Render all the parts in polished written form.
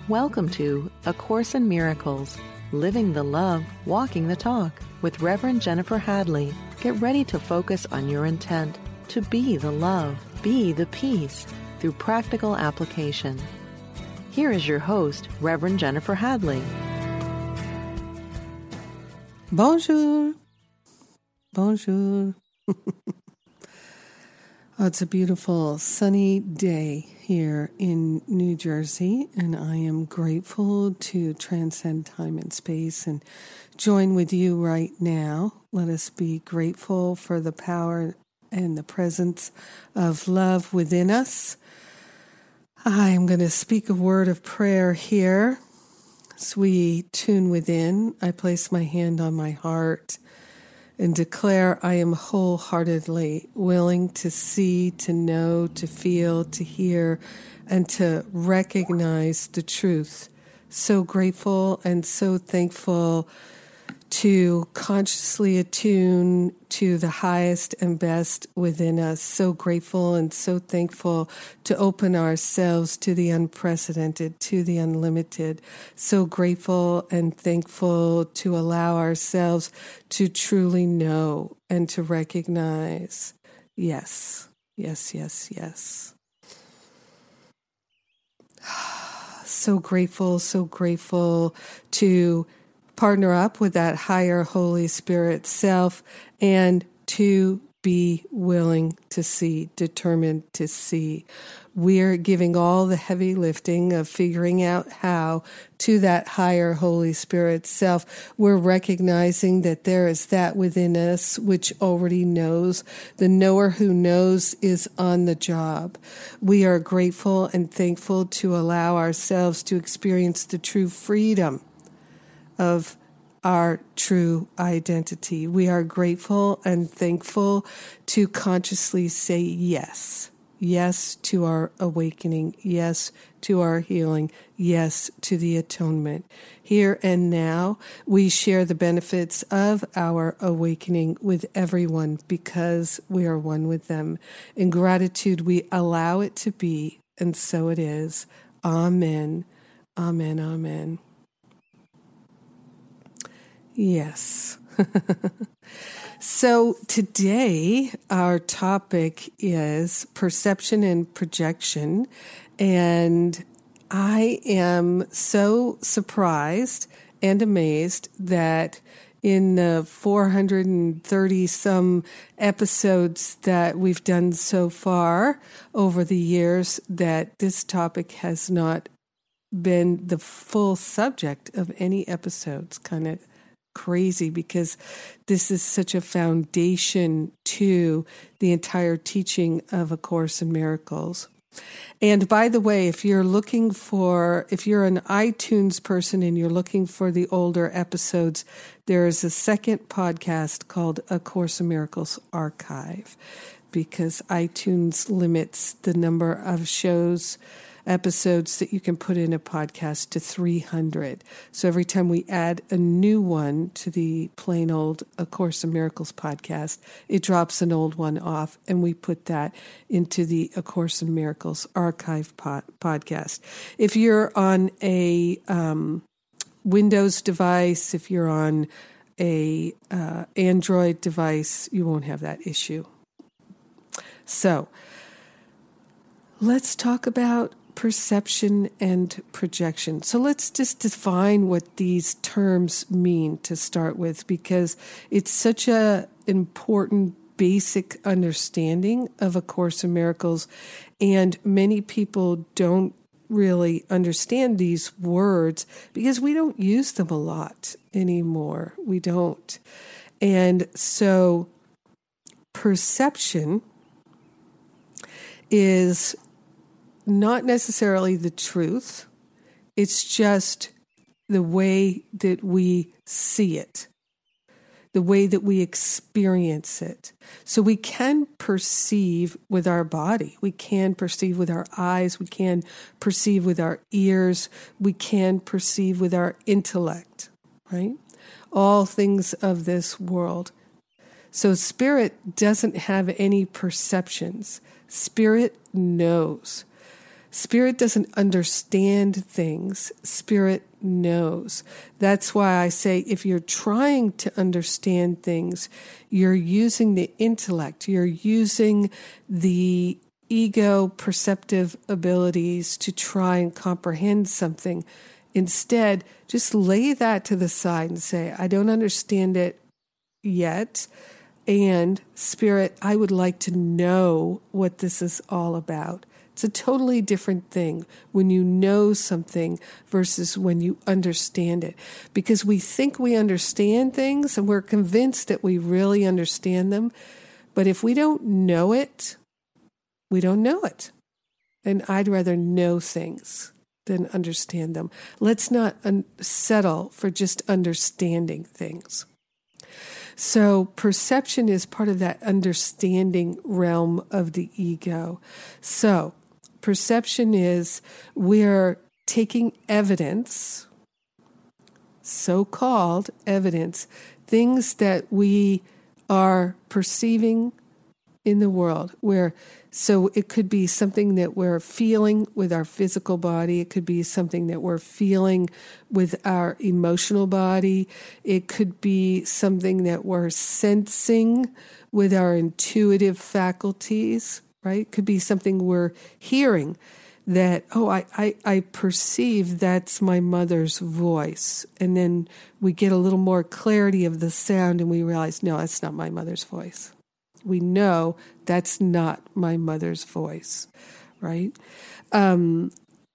Welcome to A Course in Miracles, Living the Love, Walking the Talk with Reverend Jennifer Hadley. Get ready to focus on your intent to be the love, be the peace through practical application. Here is your host, Reverend Jennifer Hadley. Bonjour. Bonjour. Oh, it's a beautiful sunny day here in New Jersey, and I am grateful to transcend time and space and join with you right now. Let us be grateful for the power and the presence of love within us. I am going to speak a word of prayer here. As we tune within, I place my hand on my heart and declare I am wholeheartedly willing to see, to know, to feel, to hear, and to recognize the truth. So grateful and so thankful to consciously attune to the highest and best within us. So grateful and so thankful to open ourselves to the unprecedented, to the unlimited. So grateful and thankful to allow ourselves to truly know and to recognize, yes, yes, yes, yes. So grateful to partner up with that higher Holy Spirit self and to be willing to see, determined to see. We're giving all the heavy lifting of figuring out how to that higher Holy Spirit self. We're recognizing that there is that within us which already knows. The knower who knows is on the job. We are grateful and thankful to allow ourselves to experience the true freedom of our true identity. We are grateful and thankful to consciously say yes. Yes to our awakening. Yes to our healing. Yes to the atonement. Here and now, we share the benefits of our awakening with everyone because we are one with them. In gratitude, we allow it to be, and so it is. Amen. Amen. Amen. Yes. So today our topic is perception and projection, and I am so surprised and amazed that in the 430 some episodes that we've done so far over the years that this topic has not been the full subject of any episodes. Kind of crazy because this is such a foundation to the entire teaching of A Course in Miracles. And by the way, if you're an iTunes person and you're looking for the older episodes, there is a second podcast called A Course in Miracles Archive because iTunes limits the number of episodes that you can put in a podcast to 300. So every time we add a new one to the plain old A Course in Miracles podcast, it drops an old one off, and we put that into the A Course in Miracles archive podcast. If you're on a Windows device, if you're on a Android device, you won't have that issue. So let's talk about perception and projection. So let's just define what these terms mean to start with, because it's such a important basic understanding of A Course in Miracles, and many people don't really understand these words because we don't use them a lot anymore. We don't. And so perception is not necessarily the truth. It's just the way that we see it, the way that we experience it. So we can perceive with our body. We can perceive with our eyes. We can perceive with our ears. We can perceive with our intellect, right? All things of this world. So spirit doesn't have any perceptions. Spirit knows. Spirit doesn't understand things. Spirit knows. That's why I say if you're trying to understand things, you're using the intellect, you're using the ego perceptive abilities to try and comprehend something. Instead, just lay that to the side and say, I don't understand it yet. And Spirit, I would like to know what this is all about. It's a totally different thing when you know something versus when you understand it. Because we think we understand things and we're convinced that we really understand them. But if we don't know it, we don't know it. And I'd rather know things than understand them. Let's not settle for just understanding things. So perception is part of that understanding realm of the ego. So perception is we're taking evidence, so-called evidence, things that we are perceiving in the world, so it could be something that we're feeling with our physical body. It could be something that we're feeling with our emotional body. It could be something that we're sensing with our intuitive faculties, right? It could be something we're hearing that, I perceive that's my mother's voice. And then we get a little more clarity of the sound and we realize, no, that's not my mother's voice. We know that's not my mother's voice, right? One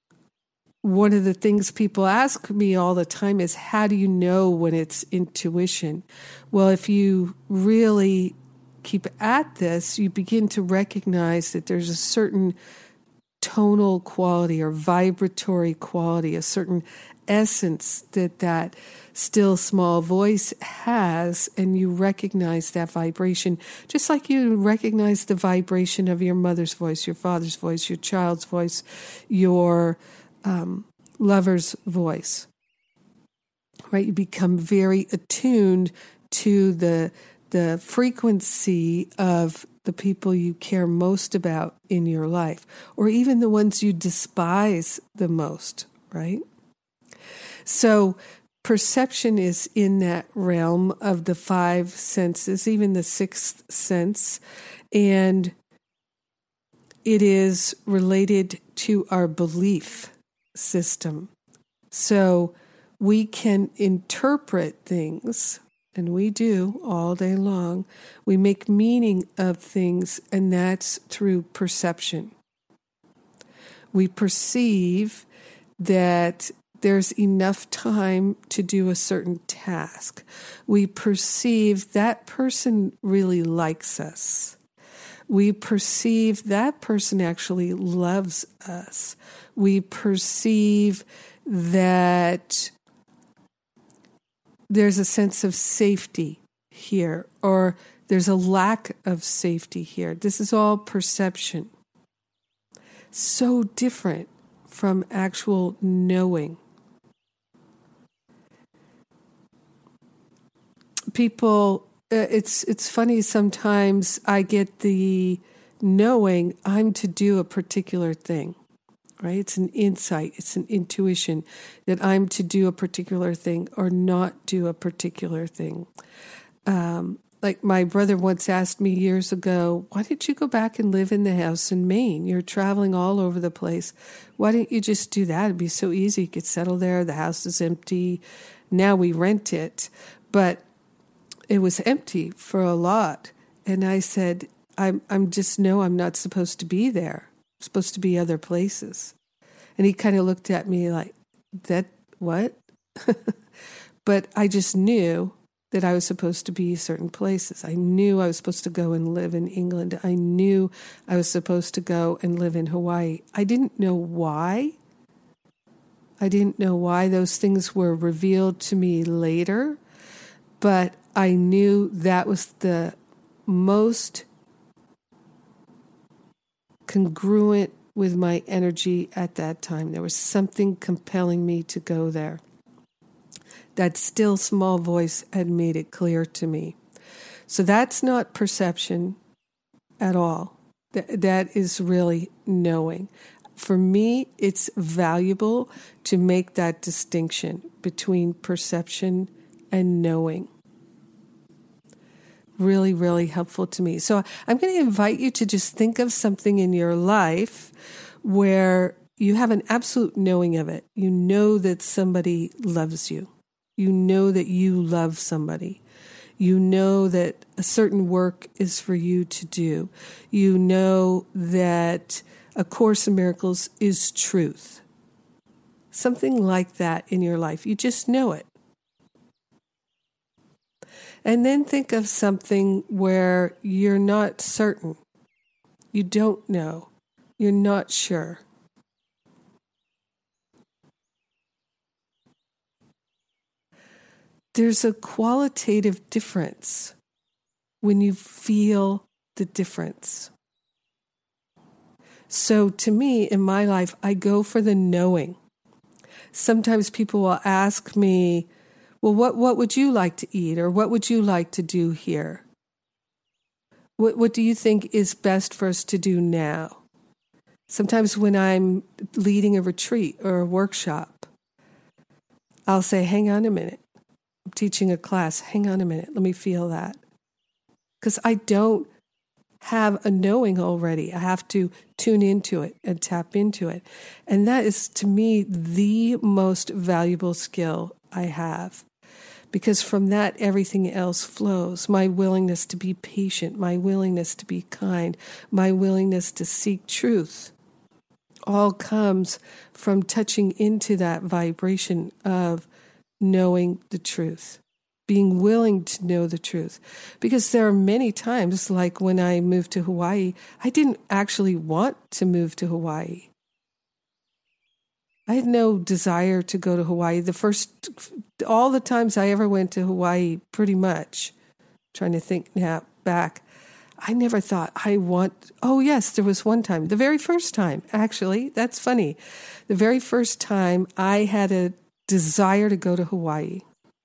of the things people ask me all the time is, how do you know when it's intuition? Well, if you really keep at this, you begin to recognize that there's a certain tonal quality or vibratory quality, a certain essence that still small voice has, and you recognize that vibration, just like you recognize the vibration of your mother's voice, your father's voice, your child's voice, your lover's voice, right? You become very attuned to the frequency of the people you care most about in your life, or even the ones you despise the most, right? So perception is in that realm of the five senses, even the sixth sense, and it is related to our belief system. So we can interpret things, and we do all day long. We make meaning of things, and that's through perception. We perceive that there's enough time to do a certain task. We perceive that person really likes us. We perceive that person actually loves us. We perceive that there's a sense of safety here, or there's a lack of safety here. This is all perception. So different from actual knowing. People, it's funny, sometimes I get the knowing I'm to do a particular thing, right? It's an insight, it's an intuition that I'm to do a particular thing or not do a particular thing. Like my brother once asked me years ago, why didn't you go back and live in the house in Maine? You're traveling all over the place. Why didn't you just do that? It'd be so easy. You could settle there. The house is empty. Now we rent it. But it was empty for a lot. And I said, I'm not supposed to be there. I'm supposed to be other places. And he kind of looked at me like, that, what? But I just knew that I was supposed to be certain places. I knew I was supposed to go and live in England. I knew I was supposed to go and live in Hawaii. I didn't know why. I didn't know why those things were revealed to me later, but I knew that was the most congruent with my energy at that time. There was something compelling me to go there. That still small voice had made it clear to me. So that's not perception at all. That is really knowing. for me, it's valuable to make that distinction between perception and knowing. Really, really helpful to me. So I'm going to invite you to just think of something in your life where you have an absolute knowing of it. You know that somebody loves you. You know that you love somebody. You know that a certain work is for you to do. You know that A Course in Miracles is truth. Something like that in your life. You just know it. And then think of something where you're not certain. You don't know. You're not sure. There's a qualitative difference when you feel the difference. So to me, in my life, I go for the knowing. Sometimes people will ask me, well, what would you like to eat? Or what would you like to do here? What do you think is best for us to do now? Sometimes when I'm leading a retreat or a workshop, I'll say, hang on a minute. I'm teaching a class. Hang on a minute. Let me feel that. Because I don't have a knowing already. I have to tune into it and tap into it. And that is, to me, the most valuable skill I have. Because from that, everything else flows. My willingness to be patient, my willingness to be kind, my willingness to seek truth, all comes from touching into that vibration of knowing the truth, being willing to know the truth. Because there are many times, like when I moved to Hawaii, I didn't actually want to move to Hawaii. I had no desire to go to Hawaii. All the times I ever went to Hawaii, pretty much, trying to think now back, I never thought oh yes, there was one time, the very first time, actually, that's funny. The very first time I had a desire to go to Hawaii.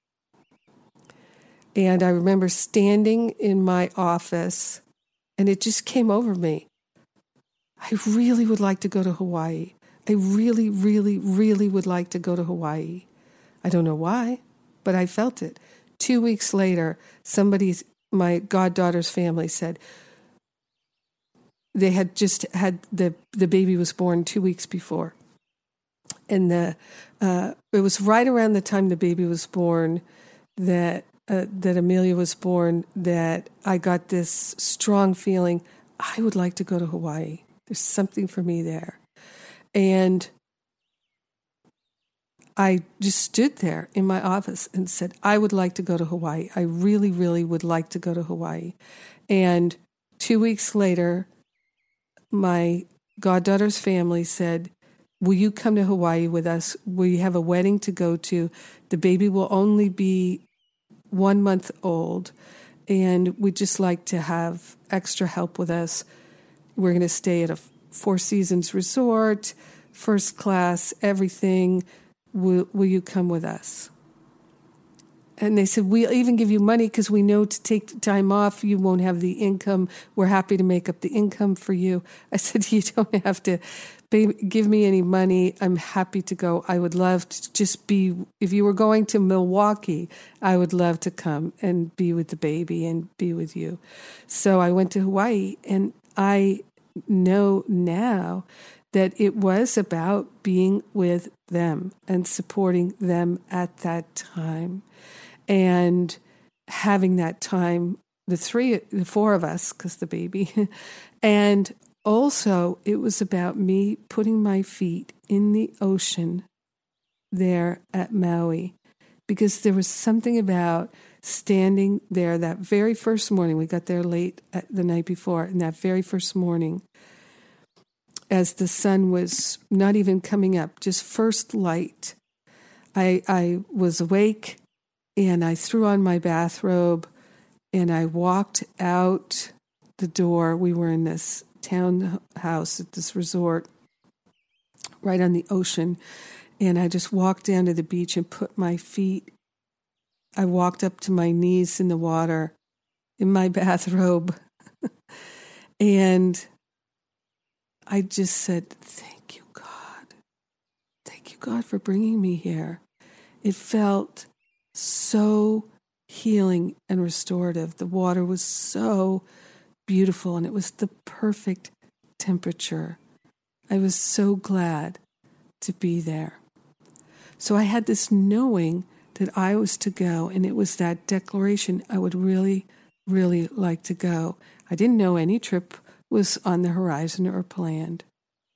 And I remember standing in my office and it just came over me. I really would like to go to Hawaii. I really, really, really would like to go to Hawaii. I don't know why, but I felt it. 2 weeks later, my goddaughter's family said they had just had the baby was born 2 weeks before. And it was right around the time the baby was born that Amelia was born that I got this strong feeling, I would like to go to Hawaii. There's something for me there. And I just stood there in my office and said, I would like to go to Hawaii. I really, really would like to go to Hawaii. And 2 weeks later, my goddaughter's family said, will you come to Hawaii with us? We have a wedding to go to. The baby will only be 1 month old, and we'd just like to have extra help with us. We're going to stay at a Four Seasons resort, first class, everything. Will you come with us? And they said, we'll even give you money because we know to take time off, you won't have the income. We're happy to make up the income for you. I said, you don't have to give me any money. I'm happy to go. I would love to just be, if you were going to Milwaukee, I would love to come and be with the baby and be with you. So I went to Hawaii, and I know now that it was about being with them and supporting them at that time and having that time, the four of us, because the baby, and also it was about me putting my feet in the ocean there at Maui, because there was something about standing there that very first morning. We got there late the night before, and that very first morning, as the sun was not even coming up, just first light, I was awake, and I threw on my bathrobe, and I walked out the door. We were in this townhouse at this resort right on the ocean, and I just walked down to the beach and put my feet. I walked up to my knees in the water in my bathrobe, and I just said, thank you, God for bringing me here. It felt so healing and restorative. The water was so beautiful, and it was the perfect temperature. I was so glad to be there. So I had this knowing that I was to go, and it was that declaration I would really, really like to go. I didn't know any trip was on the horizon or planned.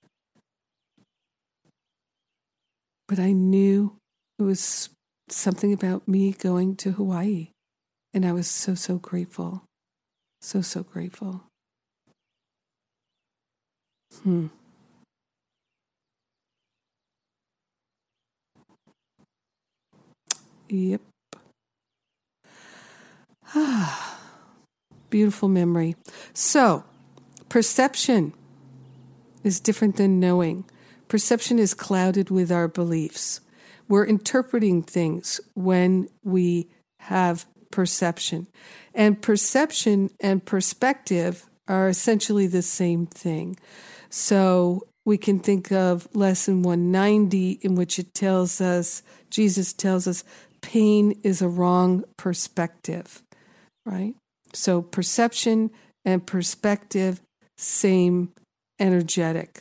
But I knew it was something about me going to Hawaii. And I was so, so grateful. So, so grateful. Yep. Beautiful memory. So, perception is different than knowing. Perception is clouded with our beliefs. We're interpreting things when we have perception. And perception and perspective are essentially the same thing. So we can think of Lesson 190, in which it tells us, Jesus tells us, pain is a wrong perspective, right? So perception and perspective, same energetic.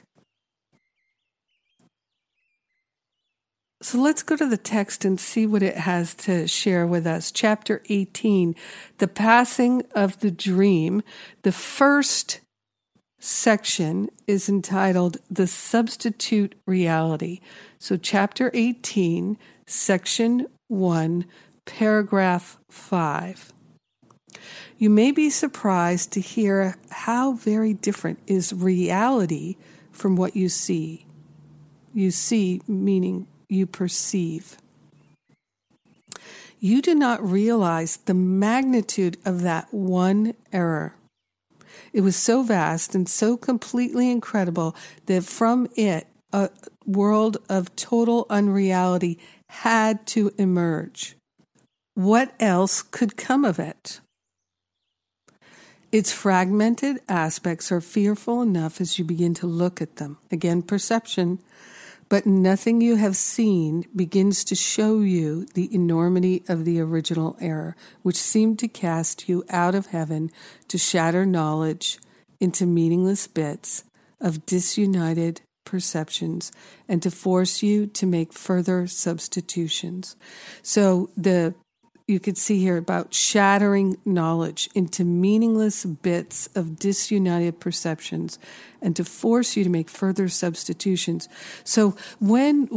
So let's go to the text and see what it has to share with us. Chapter 18, the passing of the dream. The first section is entitled The Substitute Reality. So chapter 18, section 1, paragraph 5. You may be surprised to hear how very different is reality from what you see. You see, meaning you perceive. You do not realize the magnitude of that one error. It was so vast and so completely incredible that from it, a world of total unreality had to emerge. What else could come of it? Its fragmented aspects are fearful enough as you begin to look at them. Again, perception. But nothing you have seen begins to show you the enormity of the original error, which seemed to cast you out of heaven to shatter knowledge into meaningless bits of disunited perceptions and to force you to make further substitutions. So you could see here about shattering knowledge into meaningless bits of disunited perceptions and to force you to make further substitutions. So when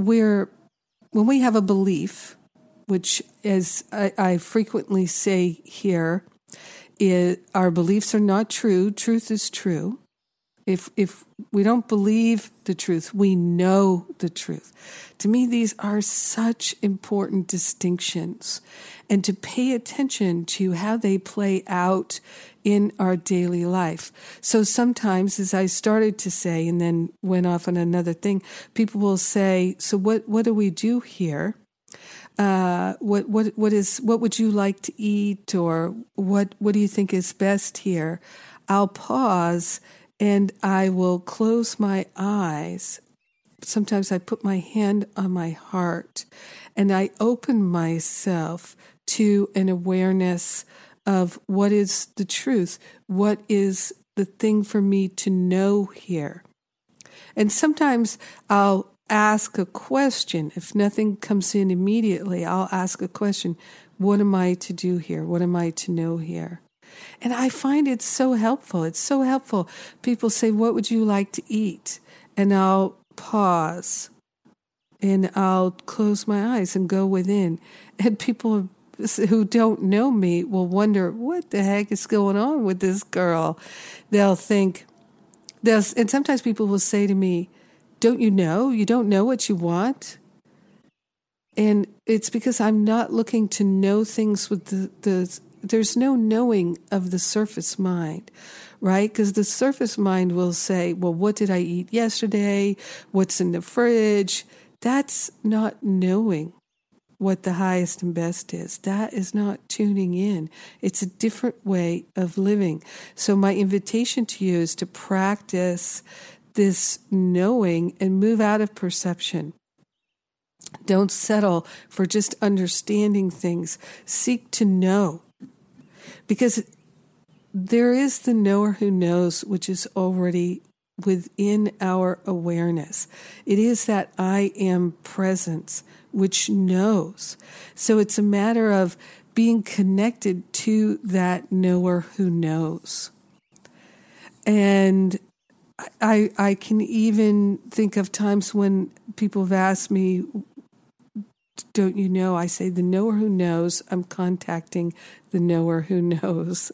we have a belief, which as I frequently say here, our beliefs are not true. Truth is true. If we don't believe the truth, we know the truth. To me, these are such important distinctions, and to pay attention to how they play out in our daily life. So sometimes, as I started to say, and then went off on another thing, people will say, "So what do we do here? What would you like to eat, or what do you think is best here?" I'll pause. And I will close my eyes. Sometimes I put my hand on my heart and I open myself to an awareness of what is the truth, what is the thing for me to know here. And sometimes I'll ask a question. If nothing comes in immediately, I'll ask a question. What am I to do here? What am I to know here? And I find it so helpful. It's so helpful. People say, what would you like to eat? And I'll pause and I'll close my eyes and go within. And people who don't know me will wonder, what the heck is going on with this girl? They'll think, and sometimes people will say to me, don't you know? You don't know what you want? And it's because I'm not looking to know things with there's no knowing of the surface mind, right? Because the surface mind will say, well, what did I eat yesterday? What's in the fridge? That's not knowing what the highest and best is. That is not tuning in. It's a different way of living. So my invitation to you is to practice this knowing and move out of perception. Don't settle for just understanding things. Seek to know. Because there is the knower who knows, which is already within our awareness. It is that I am presence, which knows. So it's a matter of being connected to that knower who knows. And I can even think of times when people have asked me, don't you know? I say, the knower who knows, I'm contacting the knower who knows.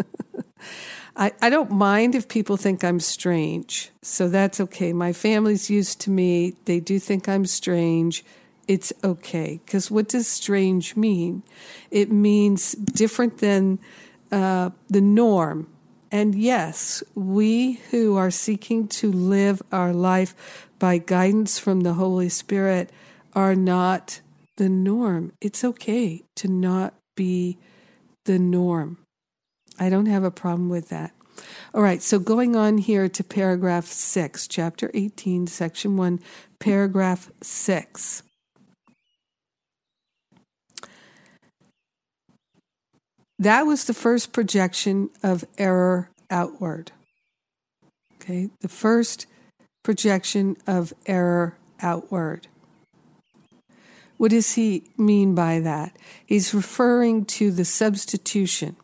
I don't mind if people think I'm strange, so that's okay. My family's used to me. They do think I'm strange. It's okay, because what does strange mean? It means different than the norm. And yes, we who are seeking to live our life by guidance from the Holy Spirit are not the norm. It's okay to not be the norm. I don't have a problem with that. All right, so going on here to paragraph 6, chapter 18, section 1, paragraph 6. That was the first projection of error outward. Okay, the first projection of error outward. What does he mean by that? He's referring to the substituting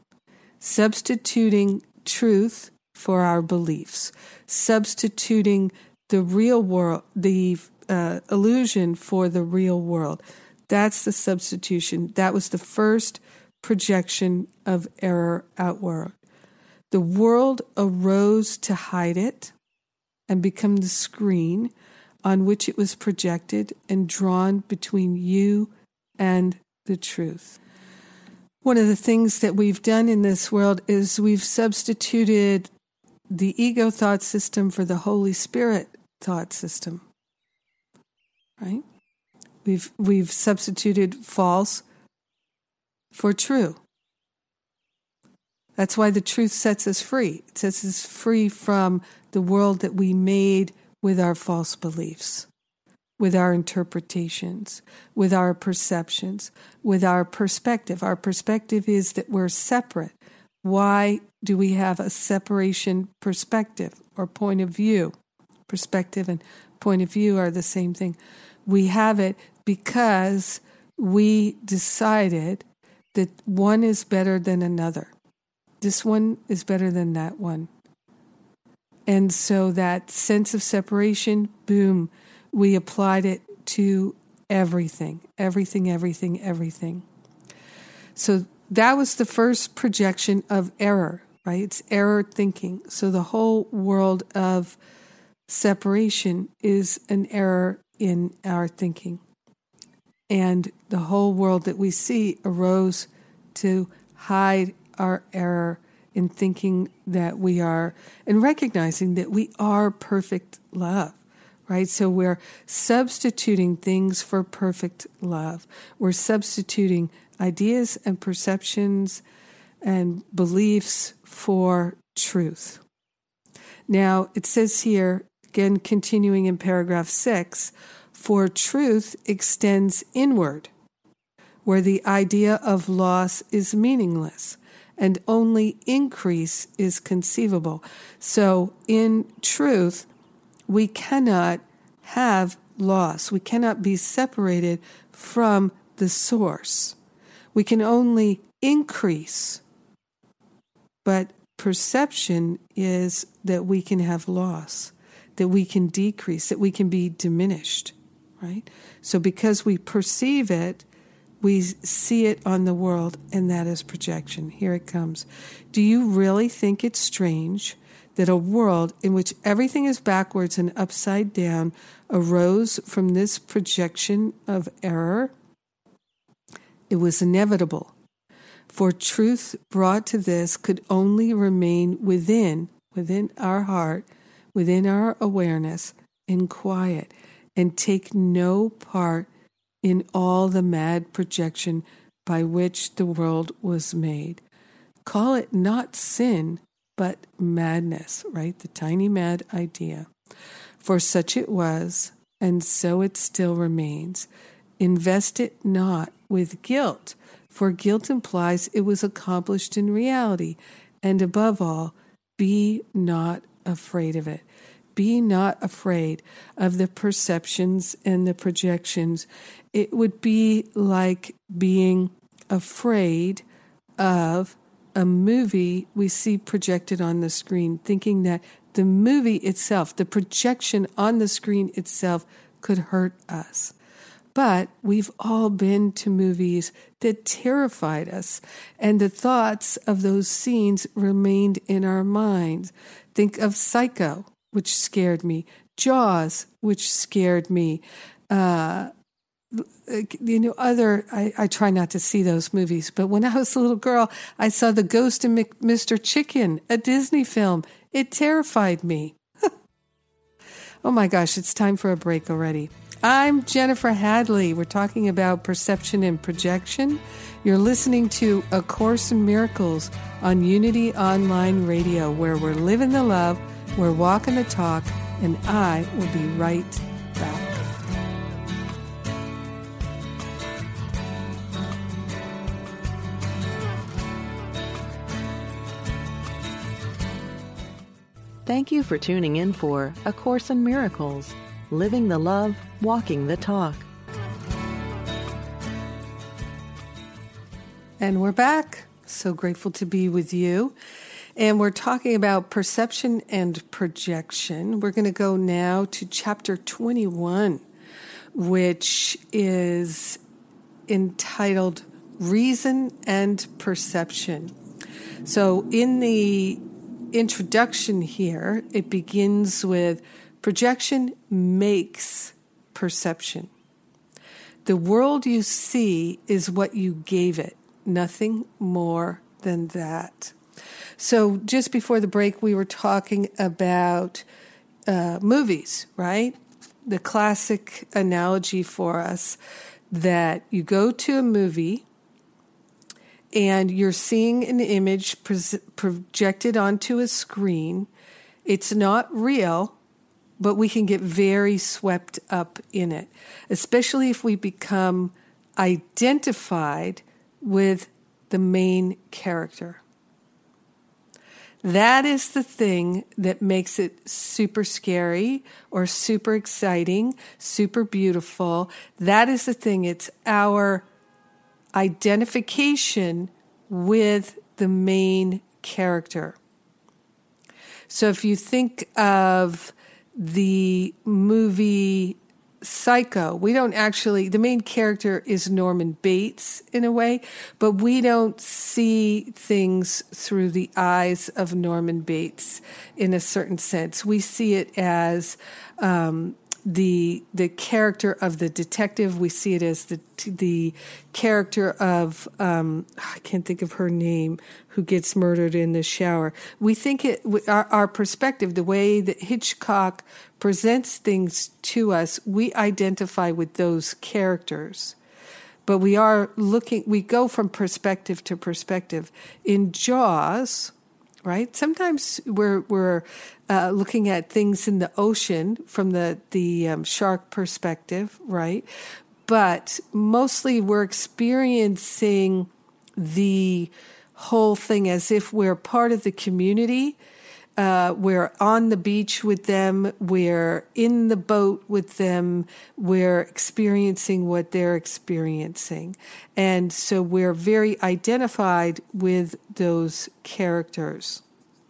truth for our beliefs, substituting the real world, the illusion for the real world. That's the substitution. That was the first projection of error outward. The world arose to hide it and become the screen on which it was projected and drawn between you and the truth. One of the things that we've done in this world is we've substituted the ego thought system for the Holy Spirit thought system. Right? We've substituted false for true. That's why the truth sets us free. It sets us free from the world that we made with our false beliefs, with our interpretations, with our perceptions, with our perspective. Our perspective is that we're separate. Why do we have a separation perspective or point of view? Perspective and point of view are the same thing. We have it because we decided that one is better than another. This one is better than that one. And so that sense of separation, boom, we applied it to everything. So that was the first projection of error, right? It's error thinking. So the whole world of separation is an error in our thinking. And the whole world that we see arose to hide our error in thinking that we are, and recognizing that we are perfect love, right? So we're substituting things for perfect love. We're substituting ideas and perceptions and beliefs for truth. Now, it says here, again, continuing in paragraph 6, for truth extends inward, where the idea of loss is meaningless, and only increase is conceivable. So in truth, we cannot have loss. We cannot be separated from the source. We can only increase. But perception is that we can have loss, that we can decrease, that we can be diminished, right? So because we perceive it, we see it on the world, and that is projection. Here it comes. Do you really think it's strange that a world in which everything is backwards and upside down arose from this projection of error? It was inevitable, for truth brought to this could only remain within our heart, within our awareness, in quiet, and take no part in all the mad projection by which the world was made. Call it not sin, but madness, right? The tiny mad idea. For such it was, and so it still remains. Invest it not with guilt, for guilt implies it was accomplished in reality. And above all, be not afraid of it. Be not afraid of the perceptions and the projections. It would be like being afraid of a movie we see projected on the screen, thinking that the movie itself, the projection on the screen itself, could hurt us. But we've all been to movies that terrified us, and the thoughts of those scenes remained in our minds. Think of Psycho, which scared me, Jaws, which scared me. I try not to see those movies, but when I was a little girl, I saw The Ghost of Mr. Chicken, a Disney film. It terrified me. Oh my gosh, it's time for a break already. I'm Jennifer Hadley. We're talking about perception and projection. You're listening to A Course in Miracles on Unity Online Radio, where we're living the love, we're walking the talk, and I will be right back. Thank you for tuning in for A Course in Miracles, living the love, walking the talk. And we're back. So grateful to be with you. And we're talking about perception and projection. We're going to go now to chapter 21, which is entitled Reason and Perception. So in the introduction here, it begins with projection makes perception. The world you see is what you gave it, nothing more than that. So just before the break, we were talking about movies, right? The classic analogy for us that you go to a movie and you're seeing an image projected onto a screen. It's not real, but we can get very swept up in it, especially if we become identified with the main character. That is the thing that makes it super scary or super exciting, super beautiful. That is the thing. It's our identification with the main character. So if you think of the movie Psycho, the main character is Norman Bates in a way, but we don't see things through the eyes of Norman Bates in a certain sense. We see it as the character of the detective. We see it as the character of I can't think of her name, who gets murdered in the shower. We think our perspective, the way that Hitchcock presents things to us, we identify with those characters. But we go from perspective to perspective. In Jaws, right? Sometimes we're looking at things in the ocean from the shark perspective, right? But mostly we're experiencing the whole thing as if we're part of the community. We're on the beach with them. We're in the boat with them. We're experiencing what they're experiencing. And so we're very identified with those characters.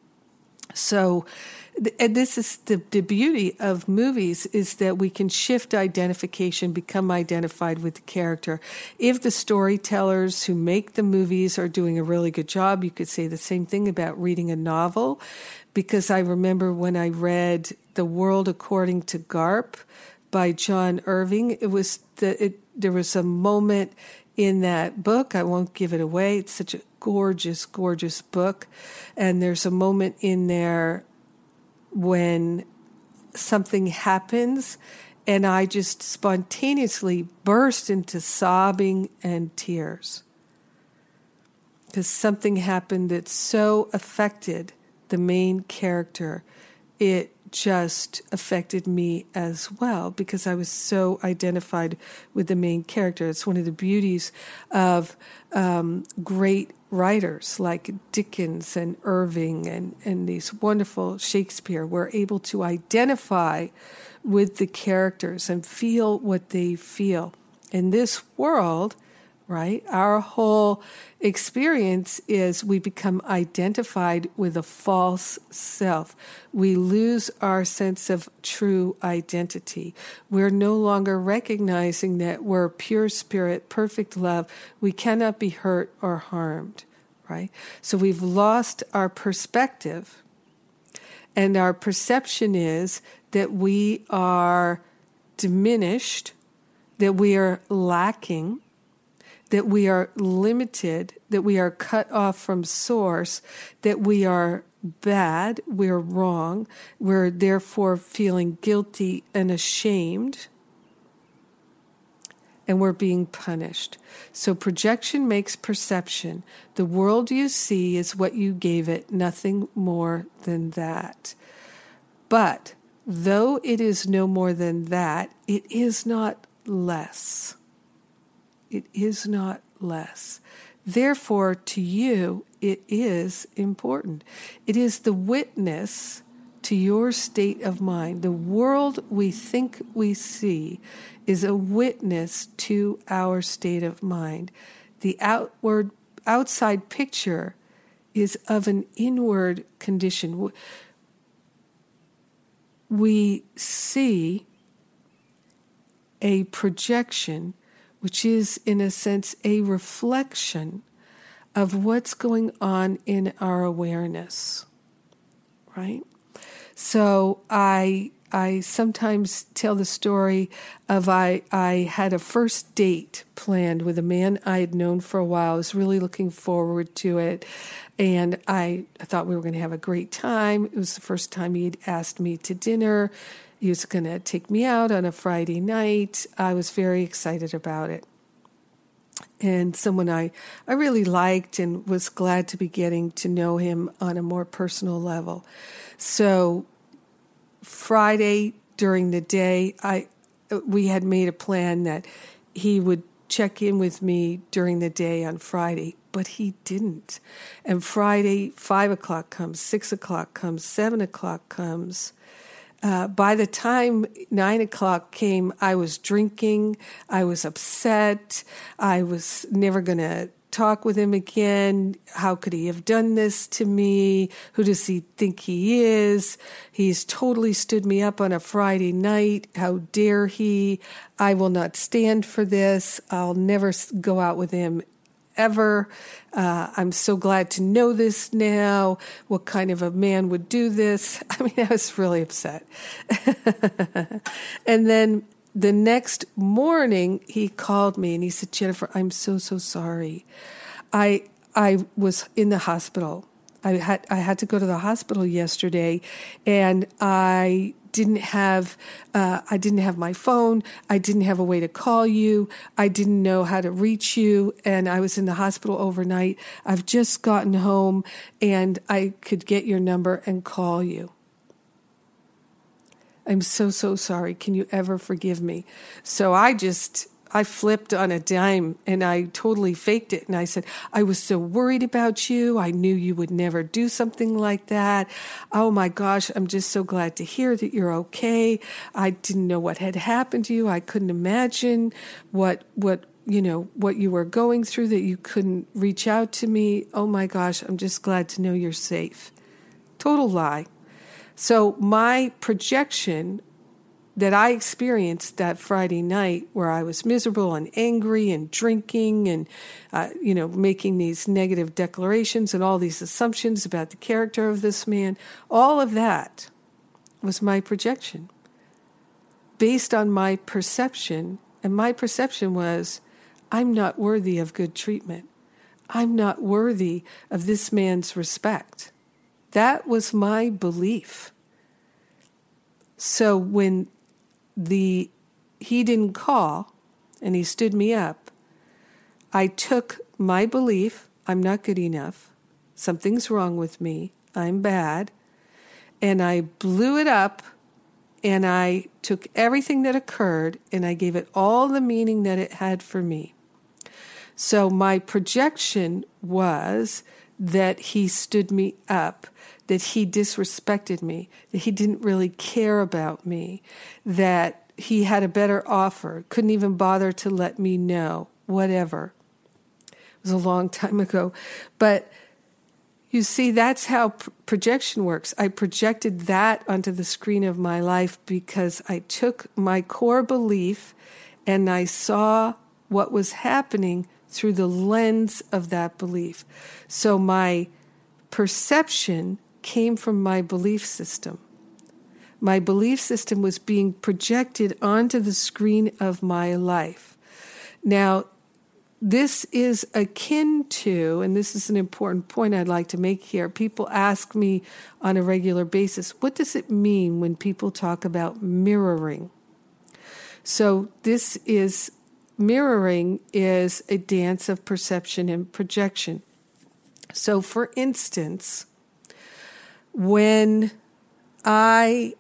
So, and this is the beauty of movies, is that we can shift identification, become identified with the character. If the storytellers who make the movies are doing a really good job, you could say the same thing about reading a novel. Because I remember when I read The World According to Garp by John Irving, there was a moment in that book. I won't give it away. It's such a gorgeous, gorgeous book. And there's a moment in there when something happens and I just spontaneously burst into sobbing and tears. Because something happened that so affected the main character. It just affected me as well because I was so identified with the main character. It's one of the beauties of great writers like Dickens and Irving and these wonderful Shakespeare. We're able to identify with the characters and feel what they feel. In this world, right, our whole experience is we become identified with a false self. We lose our sense of true identity. We're no longer recognizing that we're pure spirit, perfect love. We cannot be hurt or harmed, right? So we've lost our perspective, and our perception is that we are diminished, that we are lacking, that we are limited, that we are cut off from source, that we are bad, we're wrong, we're therefore feeling guilty and ashamed, and we're being punished. So projection makes perception. The world you see is what you gave it, nothing more than that. But though it is no more than that, it is not less. It is not less. Therefore, to you, it is important. It is the witness to your state of mind. The world we think we see is a witness to our state of mind. The outside picture is of an inward condition. We see a projection, which is, in a sense, a reflection of what's going on in our awareness, right? So I sometimes tell the story of I had a first date planned with a man I had known for a while. I was really looking forward to it, and I thought we were going to have a great time. It was the first time he'd asked me to dinner. He was going to take me out on a Friday night. I was very excited about it. And someone I really liked and was glad to be getting to know him on a more personal level. So Friday during the day, we had made a plan that he would check in with me during the day on Friday, but he didn't. And Friday, 5 o'clock comes, 6 o'clock comes, 7 o'clock comes. By the time 9 o'clock came, I was drinking. I was upset. I was never going to talk with him again. How could he have done this to me? Who does he think he is? He's totally stood me up on a Friday night. How dare he? I will not stand for this. I'll never go out with him ever. I'm so glad to know this now. What kind of a man would do this? I mean, I was really upset. And then the next morning, he called me and he said, "Jennifer, I'm so sorry. I was in the hospital. I had to go to the hospital yesterday, and I didn't have my phone. I didn't have a way to call you. I didn't know how to reach you, and I was in the hospital overnight. I've just gotten home, and I could get your number and call you. I'm so sorry. Can you ever forgive me?" So I flipped on a dime and I totally faked it. And I said, "I was so worried about you. I knew you would never do something like that. Oh my gosh, I'm just so glad to hear that you're okay. I didn't know what had happened to you. I couldn't imagine what you were going through, that you couldn't reach out to me. Oh my gosh, I'm just glad to know you're safe." Total lie. So my projection that I experienced that Friday night, where I was miserable and angry and drinking and, making these negative declarations and all these assumptions about the character of this man, all of that was my projection based on my perception. And my perception was, I'm not worthy of good treatment. I'm not worthy of this man's respect. That was my belief. So when he didn't call and he stood me up, I took my belief, I'm not good enough, something's wrong with me, I'm bad, and I blew it up, and I took everything that occurred and I gave it all the meaning that it had for me. So my projection was that he stood me up, that he disrespected me, that he didn't really care about me, that he had a better offer, couldn't even bother to let me know, whatever. It was a long time ago. But you see, that's how projection works. I projected that onto the screen of my life because I took my core belief and I saw what was happening through the lens of that belief. So my perception came from my belief system. My belief system was being projected onto the screen of my life. Now, this is akin to, and this is an important point I'd like to make here, people ask me on a regular basis, what does it mean when people talk about mirroring? So mirroring is a dance of perception and projection. So for instance, when I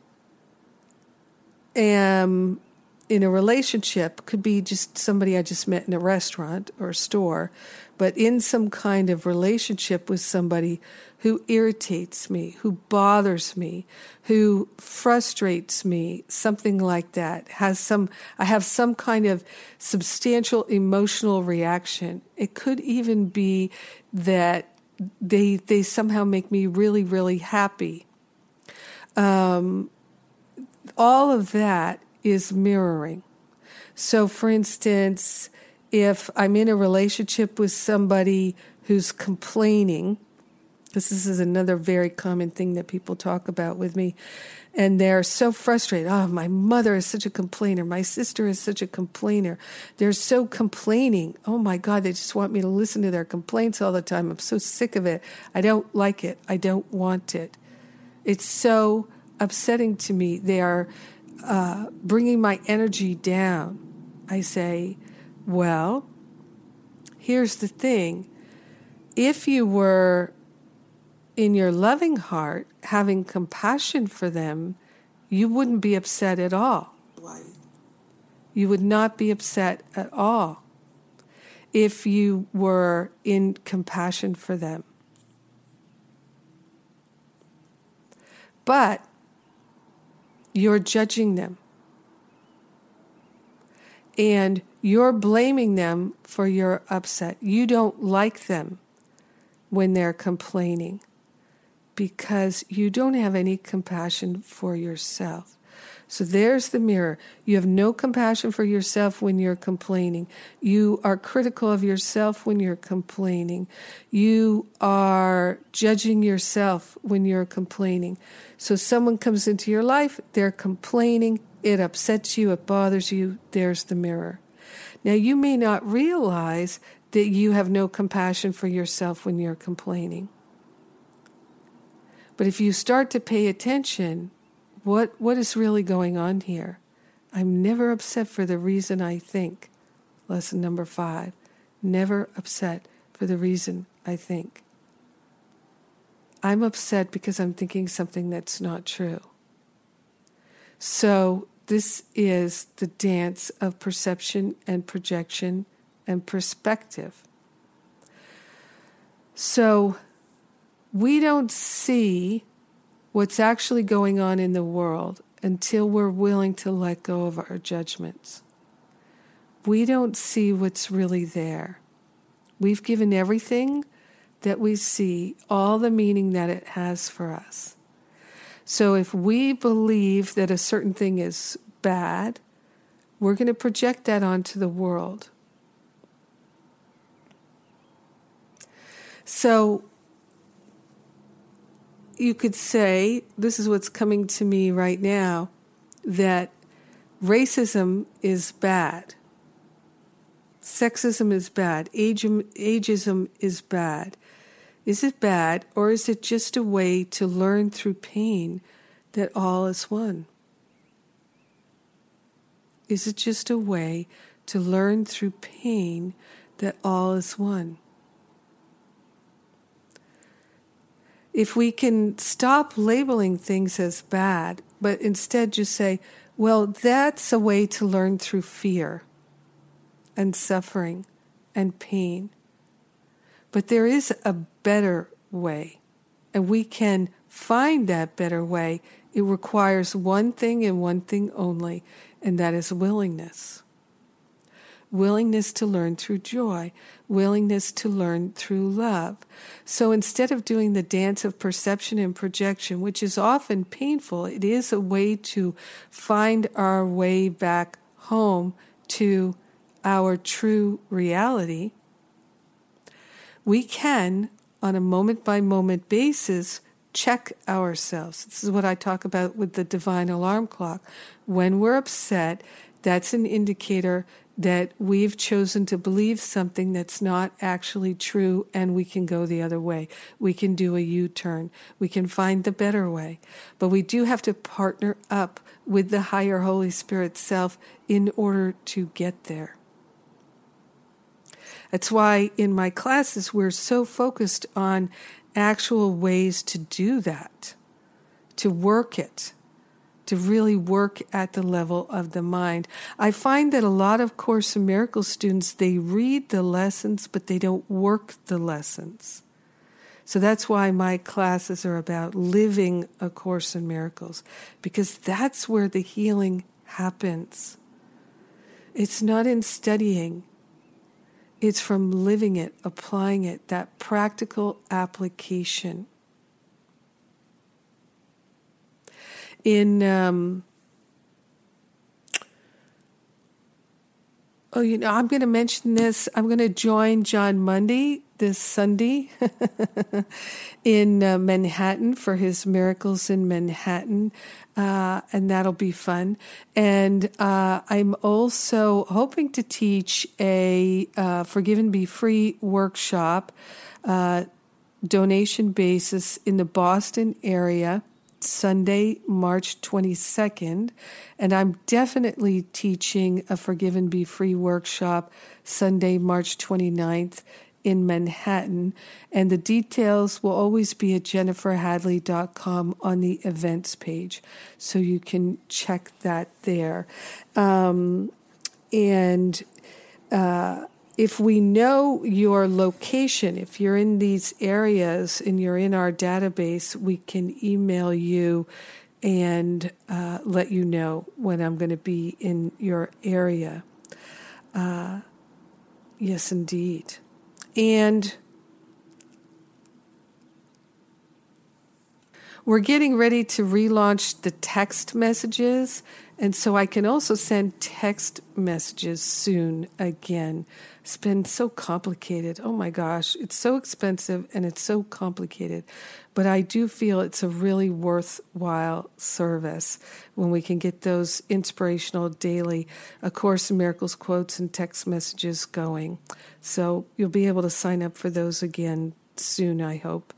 am in a relationship, could be just somebody I just met in a restaurant or a store, but in some kind of relationship with somebody who irritates me, who bothers me, who frustrates me, something like that, I have some kind of substantial emotional reaction. It could even be that they somehow make me really, really happy. All of that is mirroring. So, for instance, if I'm in a relationship with somebody who's complaining, this is another very common thing that people talk about with me, and they're so frustrated. Oh, my mother is such a complainer. My sister is such a complainer. They're so complaining. Oh my God, they just want me to listen to their complaints all the time. I'm so sick of it. I don't like it. I don't want it. It's so upsetting to me. They are bringing my energy down. I say, well, here's the thing. If you were in your loving heart having compassion for them, you wouldn't be upset at all. Right. You would not be upset at all if you were in compassion for them. But you're judging them. And you're blaming them for your upset. You don't like them when they're complaining because you don't have any compassion for yourself. So there's the mirror. You have no compassion for yourself when you're complaining. You are critical of yourself when you're complaining. You are judging yourself when you're complaining. So someone comes into your life, they're complaining, it upsets you, it bothers you, there's the mirror. Now you may not realize that you have no compassion for yourself when you're complaining. But if you start to pay attention, what is really going on here? I'm never upset for the reason I think. Lesson number 5. Never upset for the reason I think. I'm upset because I'm thinking something that's not true. So this is the dance of perception and projection and perspective. So we don't see what's actually going on in the world until we're willing to let go of our judgments. We don't see what's really there. We've given everything that we see all the meaning that it has for us. So if we believe that a certain thing is bad, we're going to project that onto the world. So you could say, this is what's coming to me right now, that racism is bad. Sexism is bad. Ageism is bad. Is it bad, or is it just a way to learn through pain that all is one? Is it just a way to learn through pain that all is one? If we can stop labeling things as bad, but instead just say, well, that's a way to learn through fear and suffering and pain. But there is a better way, and we can find that better way. It requires one thing and one thing only, and that is willingness. Willingness to learn through joy, willingness to learn through love. So instead of doing the dance of perception and projection, which is often painful, it is a way to find our way back home to our true reality. We can, on a moment-by-moment basis, check ourselves. This is what I talk about with the divine alarm clock. When we're upset, that's an indicator that we've chosen to believe something that's not actually true, and we can go the other way. We can do a U-turn. We can find the better way. But we do have to partner up with the higher Holy Spirit self in order to get there. That's why in my classes we're so focused on actual ways to do that, to work it, to really work at the level of the mind. I find that a lot of Course in Miracles students, they read the lessons, but they don't work the lessons. So that's why my classes are about living A Course in Miracles, because that's where the healing happens. It's not in studying. It's from living it, applying it, that practical application. I'm going to mention this. I'm going to join John Mundy this Sunday in Manhattan for his Miracles in Manhattan, and that'll be fun. And I'm also hoping to teach a Forgive and Be Free workshop, donation basis in the Boston area, Sunday, March 22nd, and I'm definitely teaching a Forgive and Be Free workshop Sunday, March 29th in Manhattan, and the details will always be at jenniferhadley.com on the events page, so you can check that there. If we know your location, if you're in these areas and you're in our database, we can email you and let you know when I'm going to be in your area. Yes, indeed. And we're getting ready to relaunch the text messages, and so I can also send text messages soon again. It's been so complicated. Oh my gosh, it's so expensive and it's so complicated. But I do feel it's a really worthwhile service when we can get those inspirational daily A Course in Miracles quotes and text messages going. So you'll be able to sign up for those again soon, I hope.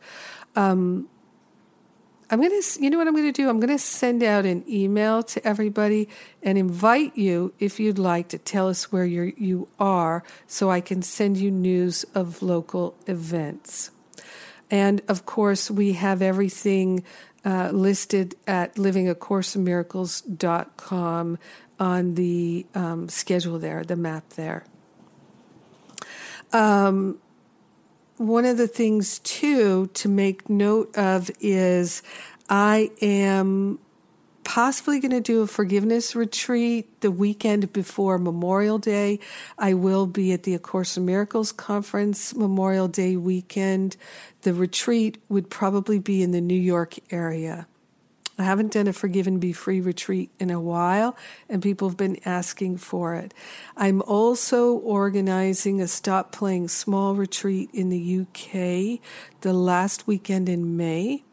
You know what I'm going to do? I'm going to send out an email to everybody and invite you, if you'd like, to tell us where you are so I can send you news of local events. And of course, we have everything listed at livingacourseinmiracles.com on the schedule there, the map there. One of the things, too, to make note of is I am possibly going to do a forgiveness retreat the weekend before Memorial Day. I will be at the A Course in Miracles conference Memorial Day weekend. The retreat would probably be in the New York area. I haven't done a Forgive and Be Free retreat in a while, and people have been asking for it. I'm also organizing a Stop Playing Small retreat in the UK the last weekend in May.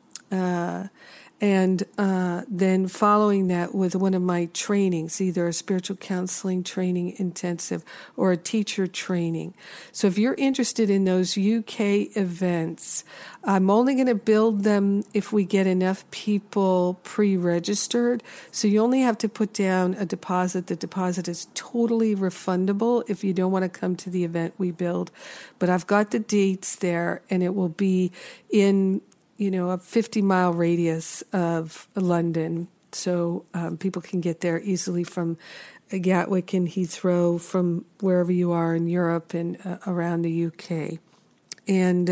And then following that with one of my trainings, either a spiritual counseling training intensive or a teacher training. So if you're interested in those UK events, I'm only going to build them if we get enough people pre-registered. So you only have to put down a deposit. The deposit is totally refundable if you don't want to come to the event we build. But I've got the dates there, and it will be in a 50-mile radius of London, so people can get there easily from Gatwick and Heathrow, from wherever you are in Europe and around the UK. And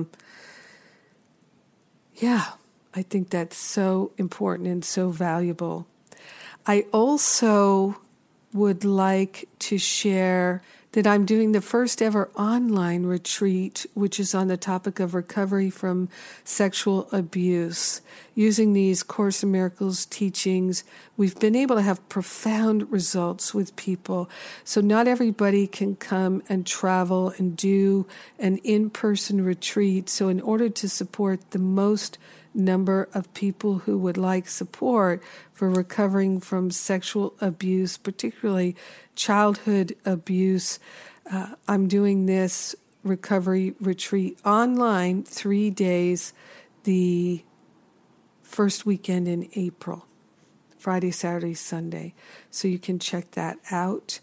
I think that's so important and so valuable. I also would like to share that I'm doing the first ever online retreat, which is on the topic of recovery from sexual abuse. Using these Course in Miracles teachings, we've been able to have profound results with people. So not everybody can come and travel and do an in-person retreat. So in order to support the most number of people who would like support for recovering from sexual abuse, particularly childhood abuse, I'm doing this recovery retreat online 3 days, the first weekend in April, Friday, Saturday, Sunday. So you can check that out.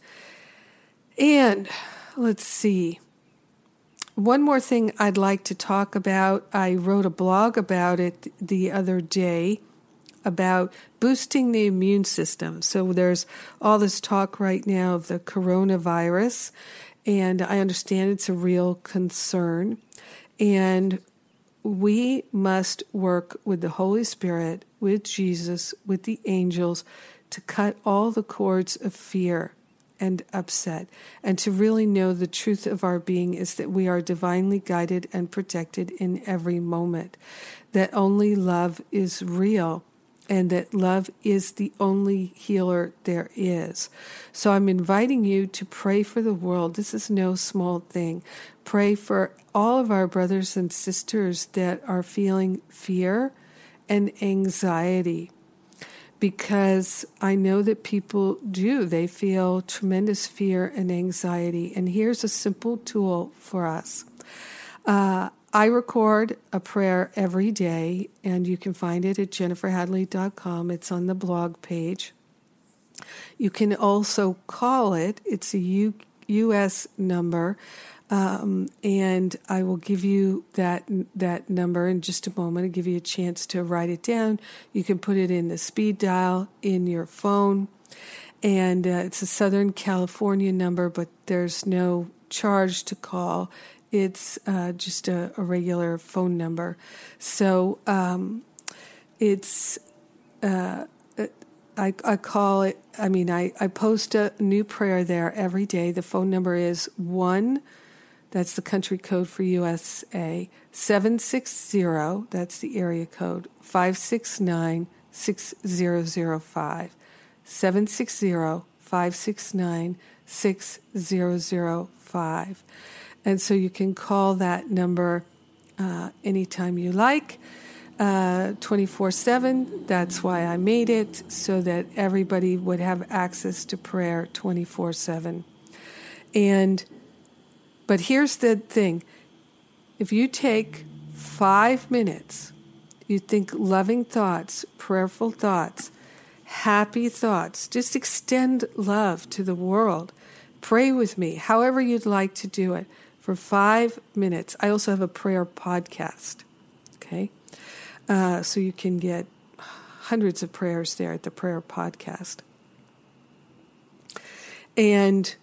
And let's see. One more thing I'd like to talk about. I wrote a blog about it the other day about boosting the immune system. So there's all this talk right now of the coronavirus, and I understand it's a real concern. And we must work with the Holy Spirit, with Jesus, with the angels, to cut all the cords of fear and upset, and to really know the truth of our being is that we are divinely guided and protected in every moment, that only love is real, and that love is the only healer there is. So I'm inviting you to pray for the world. This is no small thing. Pray for all of our brothers and sisters that are feeling fear and anxiety, because I know that people do. They feel tremendous fear and anxiety. And here's a simple tool for us. I record a prayer every day, and you can find it at jenniferhadley.com. It's on the blog page. You can also call it. It's a U.S. number, and I will give you that number in just a moment. I'll give you a chance to write it down. You can put it in the speed dial in your phone, and it's a Southern California number, but there's no charge to call. It's just a regular phone number. So it's I call it. I post a new prayer there every day. The phone number is 1. That's the country code for USA, 760, that's the area code, 569-6005, 760-569-6005. And so you can call that number anytime you like, 24/7. That's why I made it, so that everybody would have access to prayer 24/7. But here's the thing. If you take 5 minutes, you think loving thoughts, prayerful thoughts, happy thoughts, just extend love to the world. Pray with me, however you'd like to do it, for 5 minutes. I also have a prayer podcast, okay? So you can get hundreds of prayers there at the prayer podcast. And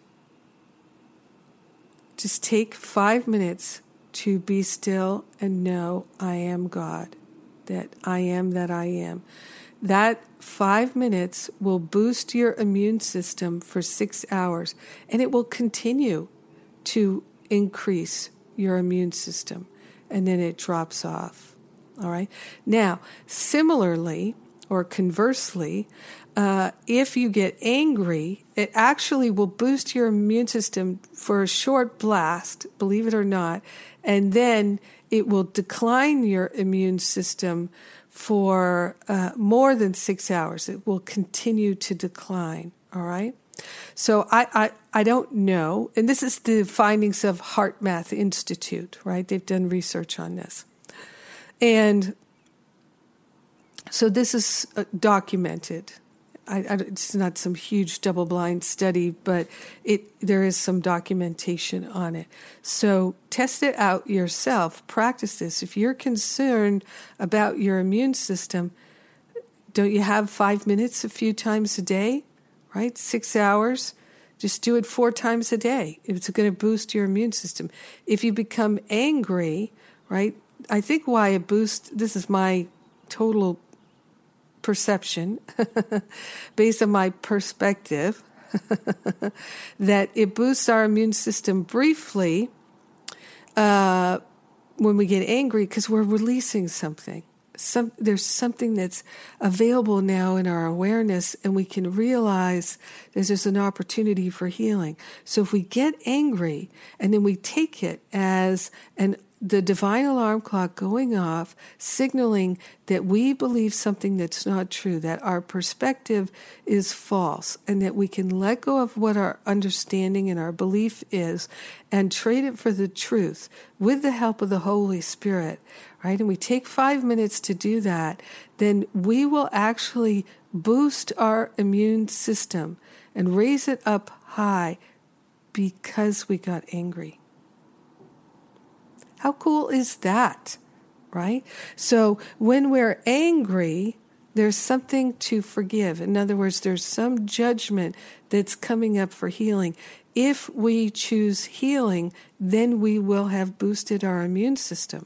just take 5 minutes to be still and know I am God, that I am that I am. That 5 minutes will boost your immune system for 6 hours, and it will continue to increase your immune system, and then it drops off. All right. Now, similarly, or conversely, if you get angry, it actually will boost your immune system for a short blast, believe it or not, and then it will decline your immune system for more than 6 hours. It will continue to decline, all right? So I don't know, and this is the findings of HeartMath Institute, right? They've done research on this. And so this is documented. it's not some huge double-blind study, but there is some documentation on it. So test it out yourself. Practice this. If you're concerned about your immune system, don't you have 5 minutes a few times a day, right? 6 hours. Just do it 4 times a day. It's going to boost your immune system. If you become angry, right? I think why it boosts, this is my total perception, based on my perspective, that it boosts our immune system briefly when we get angry because we're releasing something. There's something that's available now in our awareness, and we can realize there's an opportunity for healing. So if we get angry and then we take it as the divine alarm clock going off, signaling that we believe something that's not true, that our perspective is false, and that we can let go of what our understanding and our belief is and trade it for the truth with the help of the Holy Spirit, right? And we take 5 minutes to do that, then we will actually boost our immune system and raise it up high because we got angry. How cool is that, right? So when we're angry, there's something to forgive. In other words, there's some judgment that's coming up for healing. If we choose healing, then we will have boosted our immune system.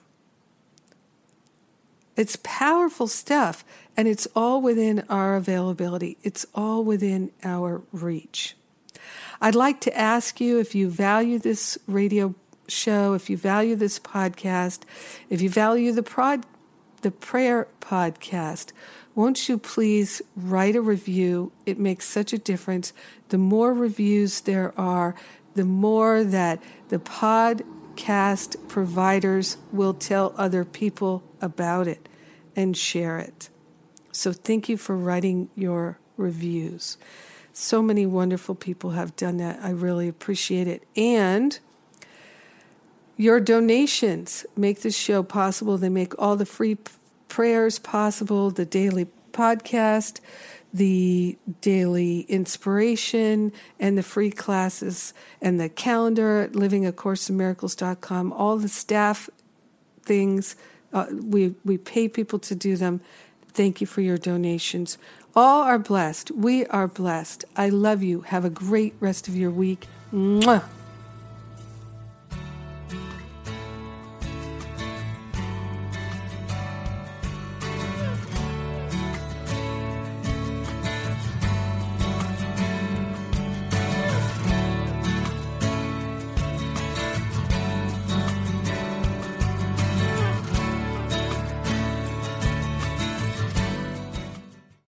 It's powerful stuff, and it's all within our availability. It's all within our reach. I'd like to ask you, if you value this radio show, if you value this podcast, if you value the prayer podcast, won't you please write a review? It makes such a difference. The more reviews there are, the more that the podcast providers will tell other people about it and share it. So thank you for writing your reviews. So many wonderful people have done that. I really appreciate it. And your donations make this show possible. They make all the free prayers possible, the daily podcast, the daily inspiration, and the free classes, and the calendar at livingacourseofmiracles.com, all the staff things. We pay people to do them. Thank you for your donations. All are blessed. We are blessed. I love you. Have a great rest of your week. Mwah.